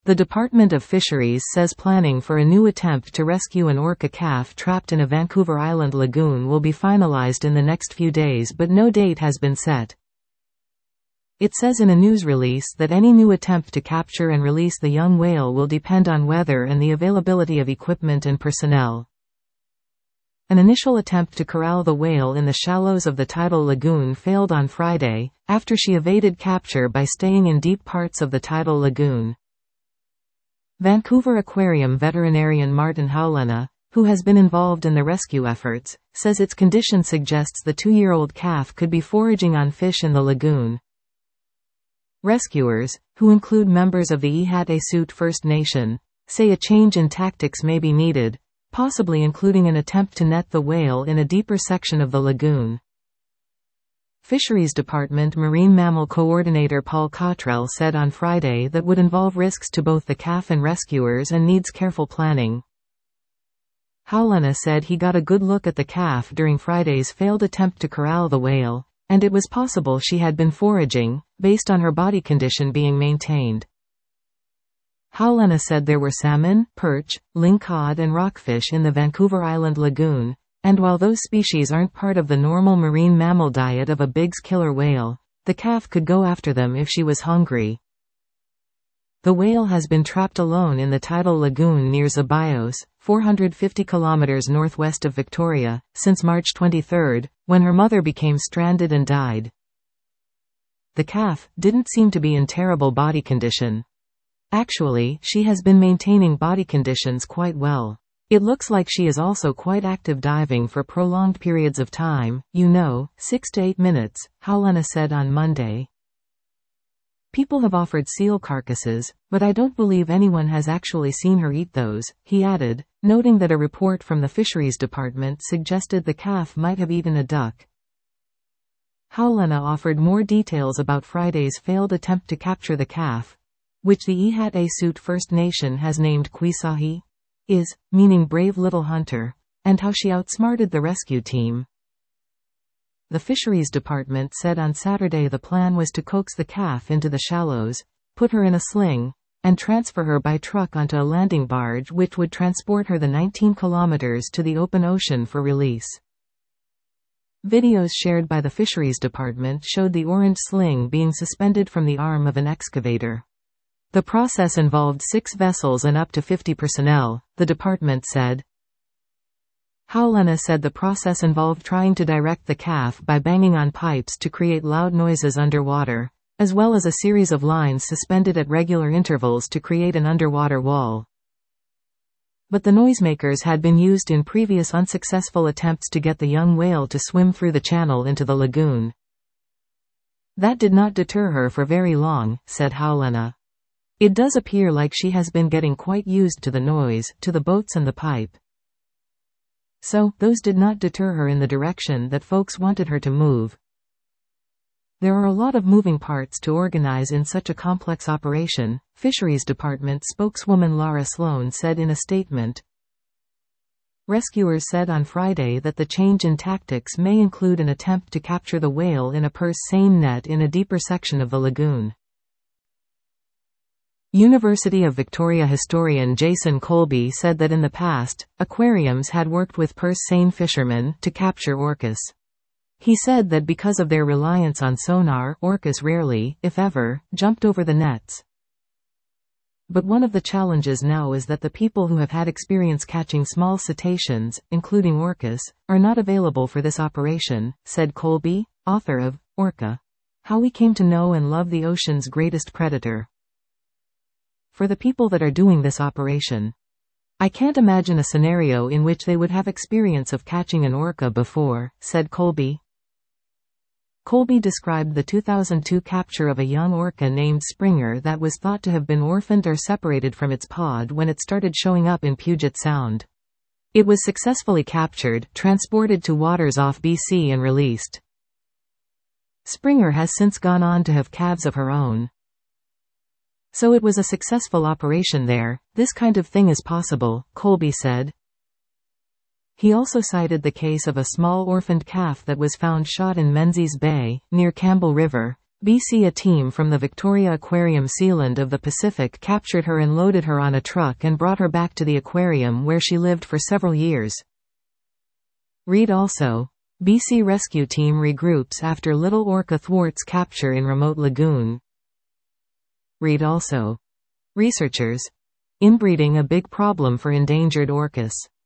The Department of Fisheries says planning for a new attempt to rescue an orca calf trapped in a Vancouver Island lagoon will be finalized in the next few days, but no date has been set. It says in a news release that any new attempt to capture and release the young whale will depend on weather and the availability of equipment and personnel. An initial attempt to corral the whale in the shallows of the tidal lagoon failed on Friday, after she evaded capture by staying in deep parts of the tidal lagoon. Vancouver Aquarium veterinarian Martin Haulena, who has been involved in the rescue efforts, says its condition suggests the 2-year-old calf could be foraging on fish in the lagoon. Rescuers, who include members of the Ihat-Asut First Nation, say a change in tactics may be needed, possibly including an attempt to net the whale in a deeper section of the lagoon. Fisheries Department Marine Mammal Coordinator Paul Cottrell said on Friday that would involve risks to both the calf and rescuers and needs careful planning. Haulena said he got a good look at the calf during Friday's failed attempt to corral the whale, and it was possible she had been foraging, based on her body condition being maintained. Haulena said there were salmon, perch, lingcod and rockfish in the Vancouver Island lagoon, and while those species aren't part of the normal marine mammal diet of a Biggs killer whale, the calf could go after them if she was hungry. The whale has been trapped alone in the tidal lagoon near Zabios, 450 kilometers northwest of Victoria, since March 23, when her mother became stranded and died. The calf didn't seem to be in terrible body condition. Actually, she has been maintaining body conditions quite well. It looks like she is also quite active diving for prolonged periods of time, 6 to 8 minutes, Haulena said on Monday. People have offered seal carcasses, but I don't believe anyone has actually seen her eat those, he added, noting that a report from the Fisheries Department suggested the calf might have eaten a duck. Haulena offered more details about Friday's failed attempt to capture the calf, which the Ihat-Asut First Nation has named Quisahi, meaning brave little hunter, and how she outsmarted the rescue team. The Fisheries Department said on Saturday the plan was to coax the calf into the shallows, put her in a sling, and transfer her by truck onto a landing barge which would transport her the 19 kilometers to the open ocean for release. Videos shared by the Fisheries Department showed the orange sling being suspended from the arm of an excavator. The process involved 6 vessels and up to 50 personnel, the department said. Haulena said the process involved trying to direct the calf by banging on pipes to create loud noises underwater, as well as a series of lines suspended at regular intervals to create an underwater wall. But the noisemakers had been used in previous unsuccessful attempts to get the young whale to swim through the channel into the lagoon. That did not deter her for very long, said Haulena. It does appear like she has been getting quite used to the noise, to the boats and the pipe. So, those did not deter her in the direction that folks wanted her to move. There are a lot of moving parts to organize in such a complex operation, Fisheries Department spokeswoman Laura Sloan said in a statement. Rescuers said on Friday that the change in tactics may include an attempt to capture the whale in a purse seine net in a deeper section of the lagoon. University of Victoria historian Jason Colby said that in the past, aquariums had worked with purse seine fishermen to capture orcas. He said that because of their reliance on sonar, orcas rarely, if ever, jumped over the nets. But one of the challenges now is that the people who have had experience catching small cetaceans, including orcas, are not available for this operation, said Colby, author of Orca: How We Came to Know and Love the Ocean's Greatest Predator. For the people that are doing this operation, I can't imagine a scenario in which they would have experience of catching an orca before, said Colby. Colby described the 2002 capture of a young orca named Springer that was thought to have been orphaned or separated from its pod when it started showing up in Puget Sound. It was successfully captured, transported to waters off BC and released. Springer has since gone on to have calves of her own. So it was a successful operation there. This kind of thing is possible, Colby said. He also cited the case of a small orphaned calf that was found shot in Menzies Bay, near Campbell River, BC. A team from the Victoria Aquarium Sealand of the Pacific captured her and loaded her on a truck and brought her back to the aquarium where she lived for several years. Read also. BC rescue team regroups after little orca thwarts capture in remote lagoon. Read also. Researchers. Inbreeding a big problem for endangered orcas.